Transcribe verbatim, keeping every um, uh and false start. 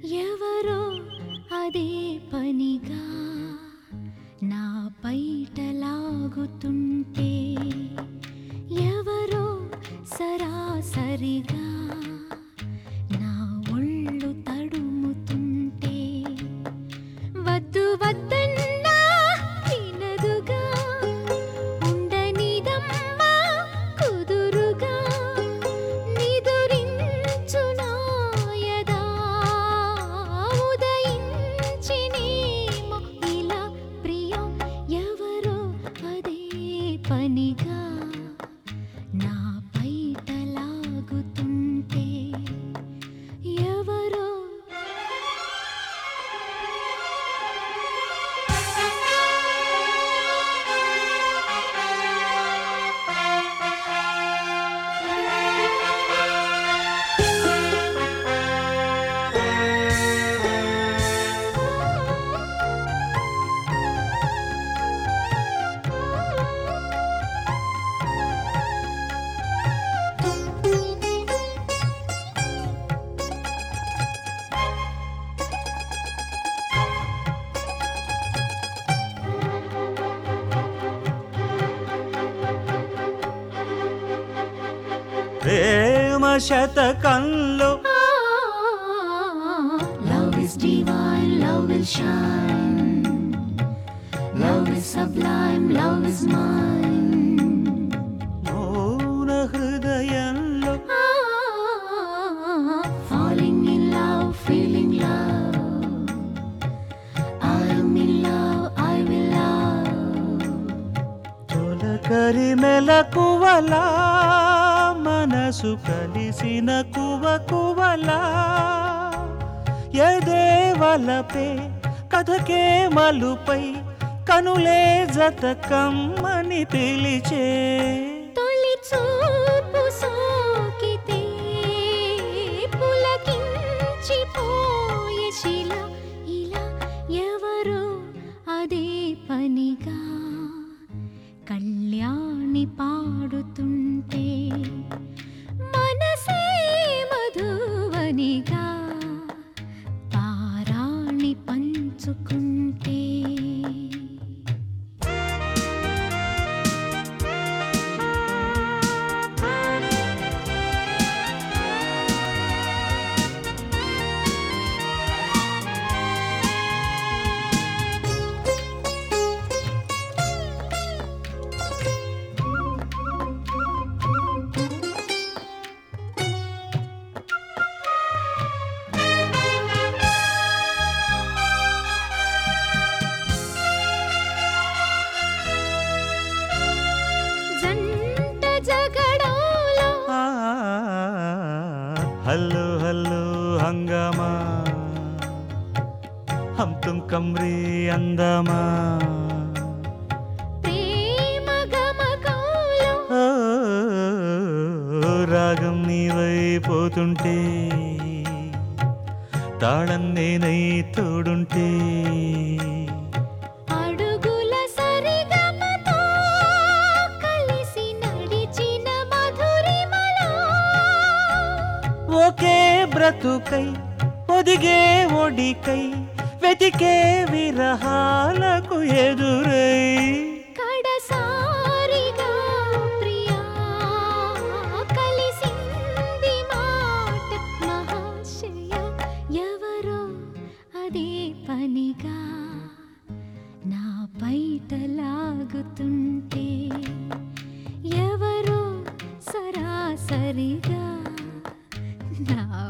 ఎవరో అదే పనిగా నా పైట లాగుతుంటే, ఎవరో సరాసరిగా నా ఒళ్ళు తడుముతుంటే, వద్దు వద్దన్నా వినదుగా ఉండనిదమ్మా కుదురుగా, నిదురించు నాయదా ఉదయించినేమో ఇలా ప్రియం. ఎవరో అదే పనిగా నా పైట లాగుతుంటే, ఎవరో ప్రేమ శతకంలో love is divine, love will shine, love is sublime, love is mine. మౌన హృదయంలో Falling in love, feeling love, I am in love, I will love. తొలకరి మెలకువలా మనసు కలిసిన కువ కువలా, ఎదేవలపే కథకే మలుపై కనులే జత కమ్మని పిలిచే. తొలి చూపు సోకితే పులకించిపోయే శిల ఇలా, ఎవరో అదే పనిగా కళ్యాణి పాడుతుంటే, మనసే మధువనిగా పారాణి పంచుకుంటే. జంట జగడాలో ఆ, హల్లో హల్లో హంగామా, హమ్ తుమ్ కమ్రీ అందమా, ప్రేమ గమకంలో ఓ, రాగం నీవైపోతుంటే, తాళం నేనై తోడుంటే, అడుగుల సరిగమతో కలిసి నడిచిన మధురిమలో, ఒకే బ్రతుకై ఒదిగే ఒడికై వెతికే విరహాలకు ఎదురై, కడసారిగా ప్రియా కలిసింది మాట మహాశయ. ఎవరో అదే పనిగా నా బయట లాగుతుంటే, ఎవరో సరాసరిగా నా